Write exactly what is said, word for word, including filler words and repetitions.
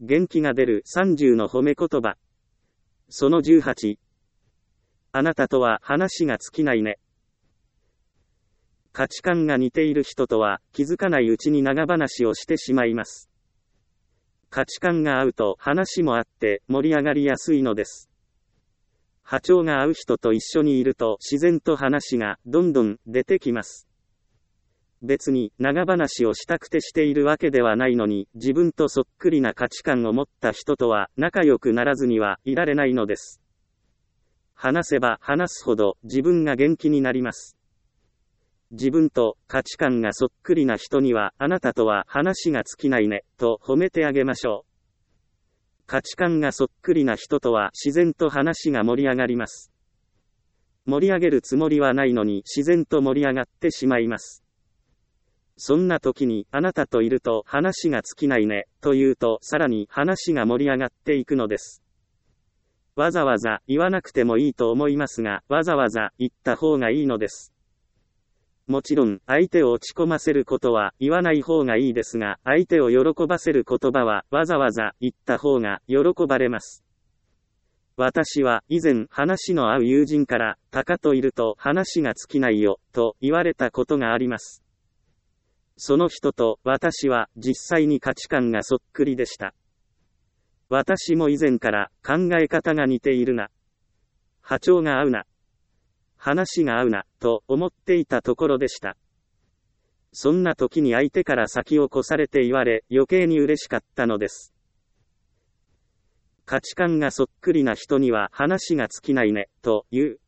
元気が出るさんじゅうの褒め言葉。そのじゅうはち。あなたとは話が尽きないね。価値観が似ている人とは気づかないうちに長話をしてしまいます。価値観が合うと話もあって盛り上がりやすいのです。波長が合う人と一緒にいると自然と話がどんどん出てきます。別に長話をしたくてしているわけではないのに、自分とそっくりな価値観を持った人とは仲良くならずにはいられないのです。話せば話すほど自分が元気になります。自分と価値観がそっくりな人には、あなたとは話が尽きないね、と褒めてあげましょう。価値観がそっくりな人とは自然と話が盛り上がります。盛り上げるつもりはないのに自然と盛り上がってしまいます。そんな時に、あなたといると話が尽きないね、と言うとさらに話が盛り上がっていくのです。わざわざ言わなくてもいいと思いますが、わざわざ言った方がいいのです。もちろん、相手を落ち込ませることは言わない方がいいですが、相手を喜ばせる言葉はわざわざ言った方が喜ばれます。私は以前話の合う友人から、タカといると話が尽きないよ、と言われたことがあります。その人と私は実際に価値観がそっくりでした。私も以前から考え方が似ているな。波長が合うな。話が合うな、と思っていたところでした。そんな時に相手から先を越されて言われ、余計に嬉しかったのです。価値観がそっくりな人には話が尽きないね、という